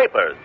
Capers.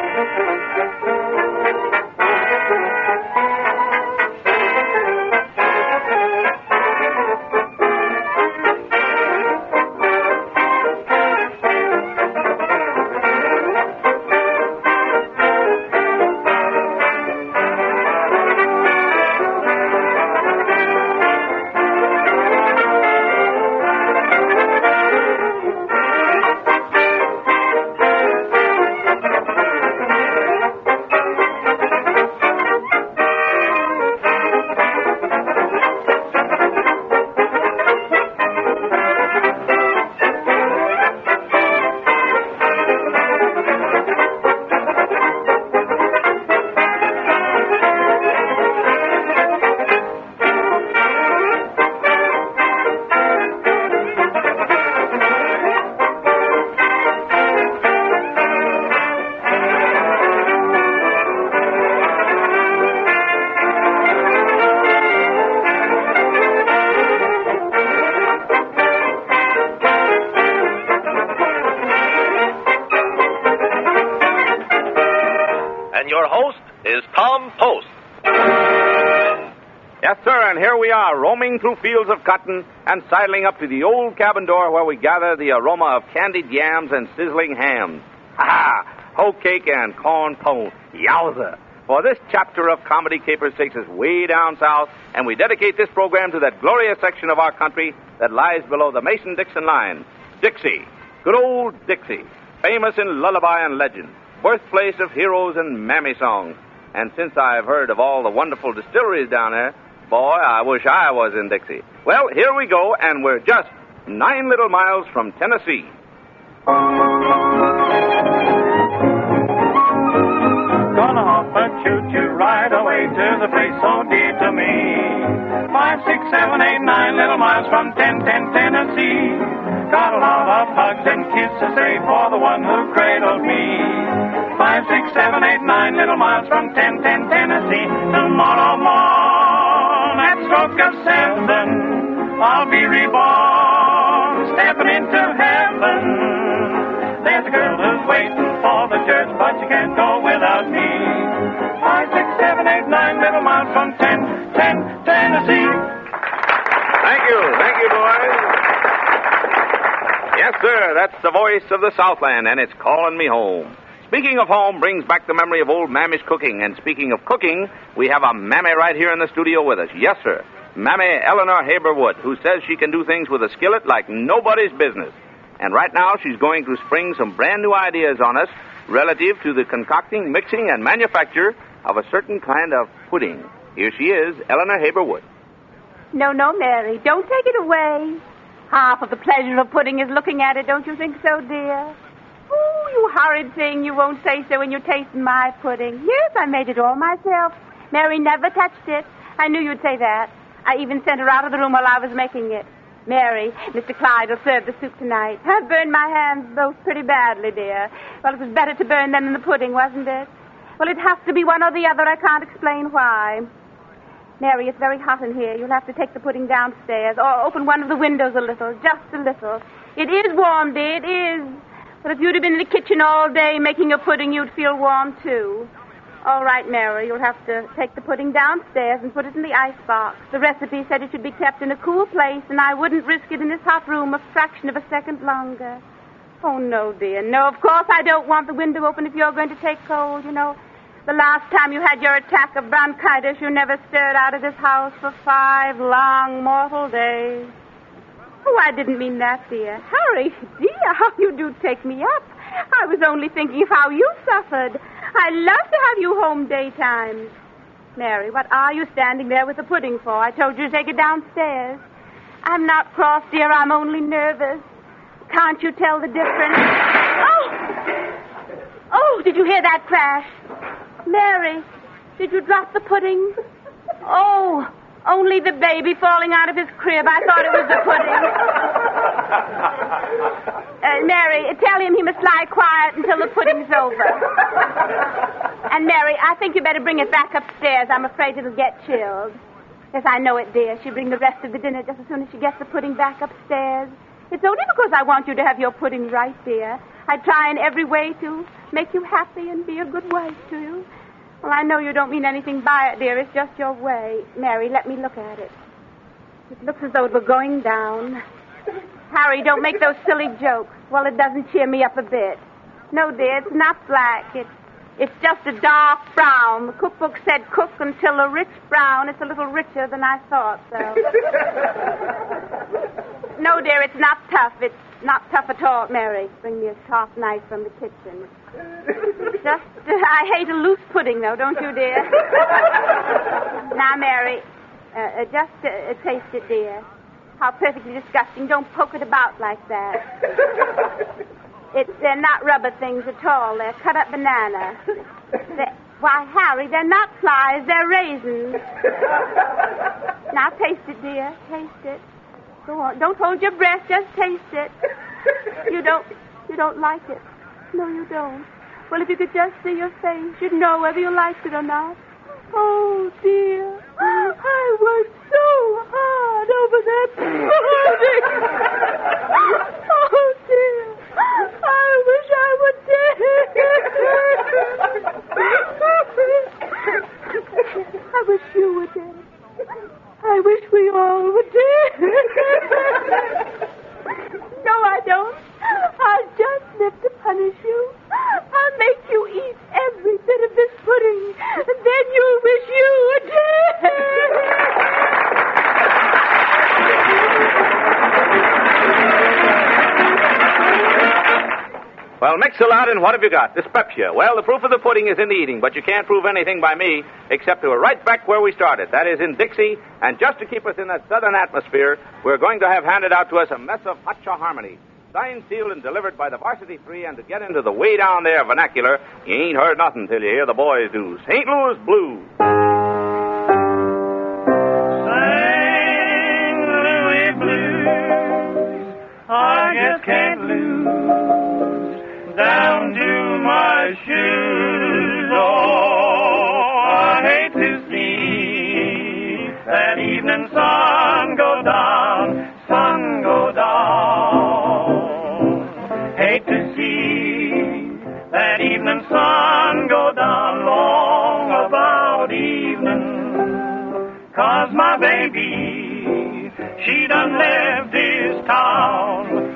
Your host is Tom Post. Yes, sir, and here we are, roaming through fields of cotton and sidling up to the old cabin door where we gather the aroma of candied yams and sizzling hams. Ha-ha! Hoe cake and corn pone. Yowza! For this chapter of Comedy Capers takes us way down south, and we dedicate this program to that glorious section of our country that lies below the Mason-Dixon line. Dixie. Good old Dixie. Famous in lullaby and legend. Birthplace of heroes and mammy songs. And since I've heard of all the wonderful distilleries down there, boy, I wish I was in Dixie. Well, here we go, and we're just 9 little miles from Tennessee. Gonna hop a choo-choo right away to the place so dear to me. 5, 6, 7, 8, 9 little miles from Tennessee. Got a lot of hugs and kisses, say, for the one who cradled me. 5, 6, 7, 8, 9 little miles from Tennessee. Tomorrow morn, at stroke of 7, I'll be reborn, stepping into heaven. There's a girl who's waiting for the church, but she can't go without me. 5, 6, 7, 8, 9 little miles from Tennessee. Thank you, boys. Yes, sir, that's the voice of the Southland, and it's calling me home. Speaking of home brings back the memory of old Mammy's cooking. And speaking of cooking, we have a Mammy right here in the studio with us. Yes, sir. Mammy Eleanor Haberwood, who says she can do things with a skillet like nobody's business. And right now she's going to spring some brand new ideas on us relative to the concocting, mixing, and manufacture of a certain kind of pudding. Here she is, Eleanor Haberwood. No, Mary, don't take it away. Half of the pleasure of pudding is looking at it, don't you think so, dear? Oh, you horrid thing, you won't say so when you're tasting my pudding. Yes, I made it all myself. Mary never touched it. I knew you'd say that. I even sent her out of the room while I was making it. Mary, Mr. Clyde will serve the soup tonight. I've burned my hands both pretty badly, dear. Well, it was better to burn them than the pudding, wasn't it? Well, it has to be one or the other. I can't explain why. Mary, it's very hot in here. You'll have to take the pudding downstairs or open one of the windows a little, just a little. It is warm, dear, it is. But if you'd have been in the kitchen all day making a pudding, you'd feel warm, too. All right, Mary, you'll have to take the pudding downstairs and put it in the icebox. The recipe said it should be kept in a cool place, and I wouldn't risk it in this hot room a fraction of a second longer. Oh, no, dear. No, of course I don't want the window open if you're going to take cold, you know. The last time you had your attack of bronchitis, you never stirred out of this house for 5 long mortal days. Oh, I didn't mean that, dear. Harry, dear, how you do take me up. I was only thinking of how you suffered. I love to have you home daytimes. Mary, what are you standing there with the pudding for? I told you to take it downstairs. I'm not cross, dear. I'm only nervous. Can't you tell the difference? Oh, did you hear that crash? Mary, did you drop the pudding? Oh, only the baby falling out of his crib. I thought it was the pudding. Mary, tell him he must lie quiet until the pudding's over. And Mary, I think you better bring it back upstairs. I'm afraid it'll get chilled. Yes, I know it, dear. She'll bring the rest of the dinner just as soon as she gets the pudding back upstairs. It's only because I want you to have your pudding right, dear. I try in every way to make you happy and be a good wife to you. Well, I know you don't mean anything by it, dear. It's just your way. Mary, let me look at it. It looks as though it were going down. Harry, don't make those silly jokes. Well, it doesn't cheer me up a bit. No, dear, it's not black. It's just a dark brown. The cookbook said cook until a rich brown. It's a little richer than I thought, so. No, dear, it's not tough. It's not tough at all, Mary. Bring me a sharp knife from the kitchen. Just, I hate a loose pudding, though, don't you, dear? Now, Mary, just taste it, dear. How perfectly disgusting. Don't poke it about like that. They're not rubber things at all. They're cut-up banana. Why, Harry, they're not flies. They're raisins. Now, taste it, dear. Taste it. Go on. Don't hold your breath. Just taste it. You don't like it. No, you don't. Well, if you could just see your face, you'd know whether you liked it or not. Oh, dear. I worked so hard over that pudding. Oh, dear. I wish I were dead. I wish you were dead. I wish we all were dead. No, I don't. I'll just live to punish you. I'll make you eat every bit of this pudding. And then you'll wish you were dead. Well, Mix-a-Lot, and what have you got? Dyspepsia. Well, the proof of the pudding is in the eating, but you can't prove anything by me except to right back where we started. That is in Dixie, and just to keep us in that southern atmosphere, we're going to have handed out to us a mess of Hotcha Harmony. Signed, sealed, and delivered by the Varsity Three, and to get into the way down there vernacular, you ain't heard nothing till you hear the boys do St. Louis Blues. St. Louis Blues, I just can't lose. Down to my shoes, oh, I hate to see that evening sun go down, sun go down. Hate to see that evening sun go down long about evening, 'cause my baby, she done left this town.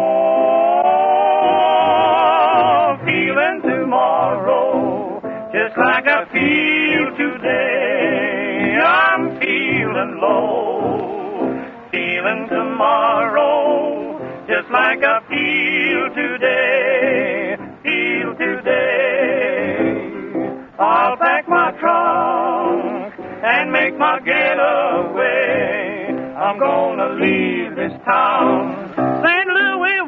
Tomorrow, just like I feel today, I'm feeling low. Feeling tomorrow, just like I feel today, feel today. I'll pack my trunk and make my getaway. I'm gonna leave this town. St. Louis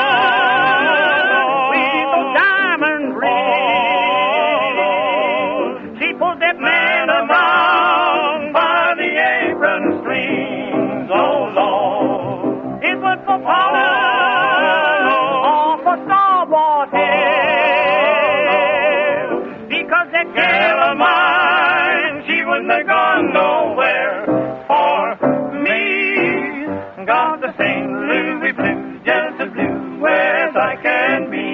nowhere for me. Got the St. Louis blues, just as blue as I can be.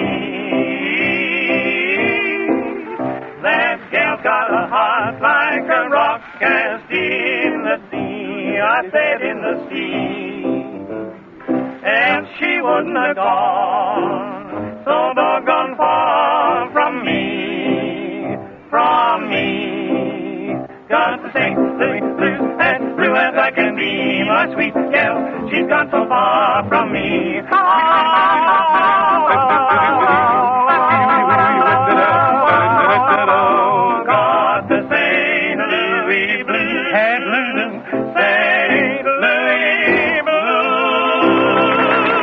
That gal's got a heart like a rock cast in the sea. I said in the sea, and she wouldn't have gone so doggone far from me, from me. Got the St. Louis blues, as blue as I can be. My sweet gal, she's gone so far from me. Got the St. Louis blues, and losing St. Louis blues.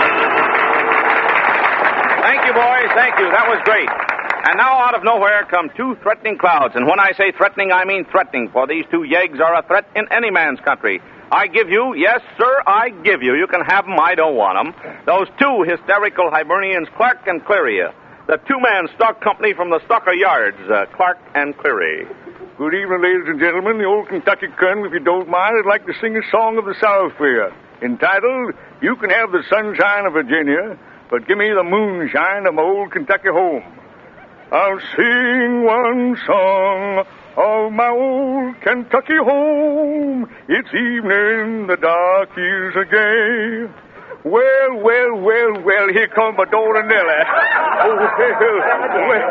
Thank you, boys. Thank you. That was great. And now out of nowhere come two threatening clouds. And when I say threatening, I mean threatening, for these two yeggs are a threat in any man's country. I give you, yes, sir, I give you. You can have them, I don't want them. Those two hysterical Hibernians, Clark and Cleary. The two-man stock company from the Stocker Yards, Clark and Cleary. Good evening, ladies and gentlemen. The old Kentucky Colonel, if you don't mind, I'd like to sing a song of the South for you, entitled, You Can Have the Sunshine of Virginia, but give me the moonshine of my old Kentucky home. I'll sing one song of my old Kentucky home. It's evening, the dark is gay. Well, well, well, well, here comes my daughter Nellie. Oh, well.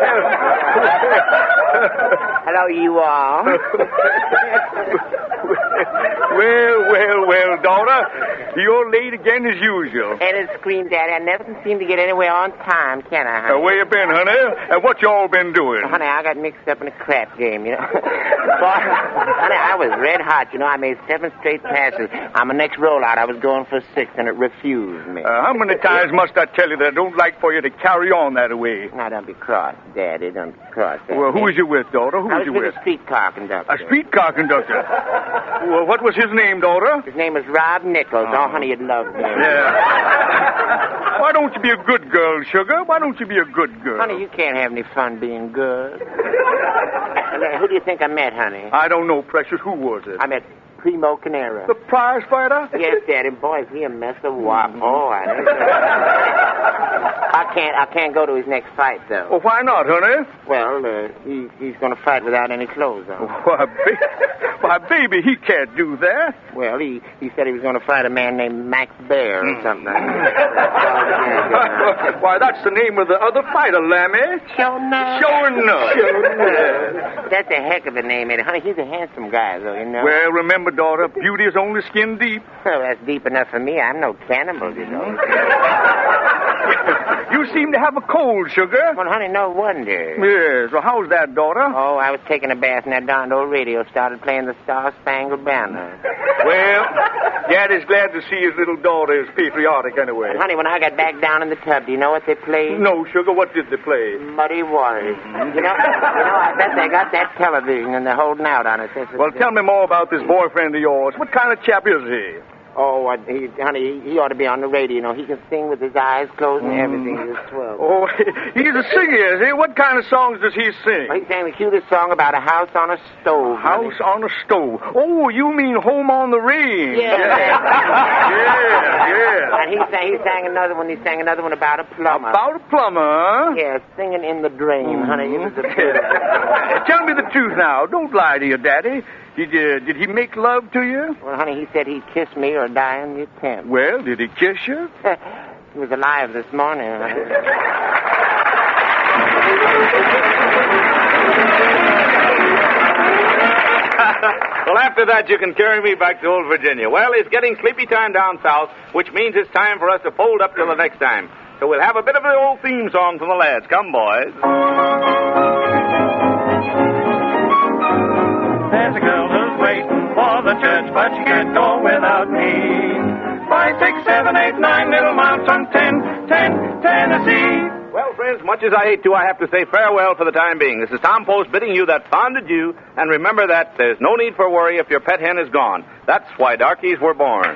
Hello, you all. Well, daughter. You're late again as usual. And scream, Daddy, I never can seem to get anywhere on time, can I, honey? Where you been, honey? And what y'all been doing? Honey, I got mixed up in a crap game, you know. Boy, honey, I was red hot, you know. I made 7 straight passes. On my next rollout, I was going for 6, and it refused me. How many times must I tell you that I don't like for you to carry on that way? Now, don't be cross, Daddy. Don't be cross. Well, who was you with, daughter? Who was you with? A streetcar conductor. A streetcar conductor? Well, what was his name, daughter? His name was Rob Nichols. Oh, honey, you'd love him. Yeah. Why don't you be a good girl, sugar? Why don't you be a good girl? Honey, you can't have any fun being good. Who do you think I met, honey? I don't know, precious. Who was it? I met Primo Canera. The prize fighter? Yes, Daddy. Boy, is he a mess of wop. Oh, I can't go to his next fight, though. Well, why not, honey? Well, he's going to fight without any clothes on. Why, baby, he can't do that. Well, he said he was going to fight a man named Max Bear or something. Why, that's the name of the other fighter, Lammy. Sure enough. That's a heck of a name, ain't it? Honey, he's a handsome guy, though, you know. Well, remember, daughter, beauty is only skin deep. Well, that's deep enough for me. I'm no cannibal, you know. You seem to have a cold, sugar. Well, honey, no wonder. Yes. Well, how's that, daughter? Oh, I was taking a bath and that darned old radio started playing the Star-Spangled Banner. Well, Daddy's glad to see his little daughter is patriotic anyway. But, honey, when I got back down in the tub, do you know what they played? No, sugar. What did they play? Muddy Waters. You know, I bet they got that television and they're holding out on it. Well, tell me more about this boyfriend of yours. What kind of chap is he? Oh, honey, he ought to be on the radio. You know, he can sing with his eyes closed and everything. He's 12. Oh, he's a singer, is he? What kind of songs does he sing? Well, he sang the cutest song about a house on a stove. House on a stove. Oh, you mean Home on the Range? Yeah. Yeah. And he sang another one. He sang another one about a plumber. About a plumber, huh? Yeah, singing in the drain, honey. It was a bit. Tell me the truth now. Don't lie to your daddy. Did he make love to you? Well, honey, he said he'd kiss me or die in the attempt. Well, did he kiss you? He was alive this morning, honey. Well, after that, you can carry me back to old Virginia. Well, it's getting sleepy time down south, which means it's time for us to fold up till the next time. So we'll have a bit of the old theme song from the lads. Come, boys. There's a girl who's waiting for the church, but she can't go without me. 5, 6, 7, 8, 9 little miles from Tennessee. Well, friends, much as I hate to, I have to say farewell for the time being. This is Tom Post bidding you that fond adieu, and remember that there's no need for worry if your pet hen is gone. That's why darkies were born.